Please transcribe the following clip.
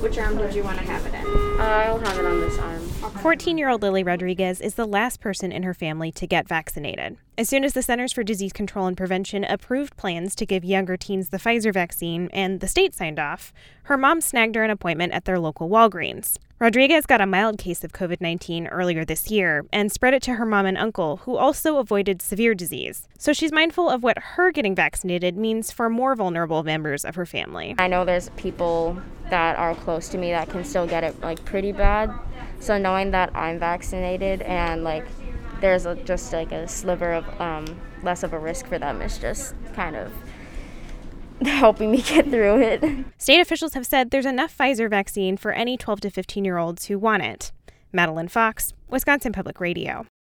Which arm did you want to have it in? I'll have it on this arm. 14-year-old Lily Rodriguez is the last person in her family to get vaccinated. As soon as the Centers for Disease Control and Prevention approved plans to give younger teens the Pfizer vaccine and the state signed off, her mom snagged her an appointment at their local Walgreens. Rodriguez got a mild case of COVID-19 earlier this year and spread it to her mom and uncle, who also avoided severe disease. So she's mindful of what her getting vaccinated means for more vulnerable members of her family. I know there's people that are close to me that can still get it pretty bad. So knowing that I'm vaccinated and there's just a sliver of less of a risk for them is just kind of helping me get through it. State officials have said there's enough Pfizer vaccine for any 12 to 15-year-olds who want it. Madeline Fox, Wisconsin Public Radio.